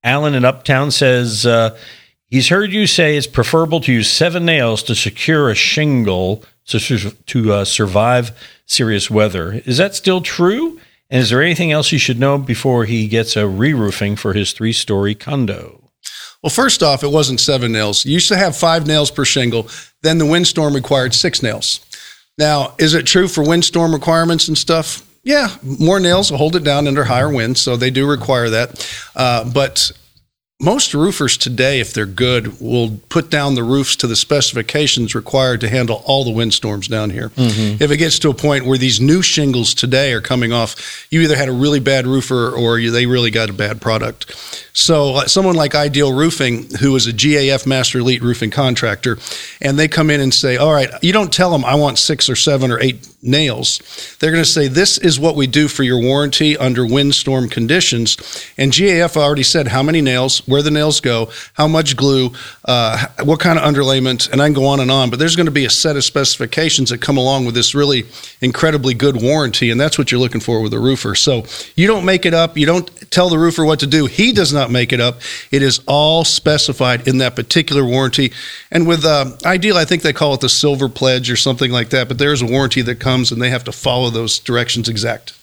Alan in Uptown says he's heard you say it's preferable to use 7 nails to secure a shingle to survive serious weather. Is that still true? And is there anything else he should know before he gets a re-roofing for his 3-story condo? Well, first off, it wasn't 7 nails. You used to have 5 nails per shingle. Then the windstorm required 6 nails. Now, is it true for windstorm requirements and stuff? Yeah, more nails will hold it down under higher winds, so they do require that. But most roofers today, if they're good, will put down the roofs to the specifications required to handle all the windstorms down here. Mm-hmm. If it gets to a point where these new shingles today are coming off, you either had a really bad roofer or they really got a bad product. So someone like Ideal Roofing, who is a GAF Master Elite roofing contractor, and they come in and say, all right, you don't tell them I want 6 or 7 or 8 nails. They're going to say, this is what we do for your warranty under windstorm conditions. And GAF already said how many nails, where the nails go, how much glue, what kind of underlayment, and I can go on. But there's going to be a set of specifications that come along with this really incredibly good warranty, and that's what you're looking for with a roofer. So you don't make it up. You don't tell the roofer what to do. He does not make it up. It is all specified in that particular warranty. And with Ideal, I think they call it the Silver Pledge or something like that, but there's a warranty that comes and they have to follow those directions exact.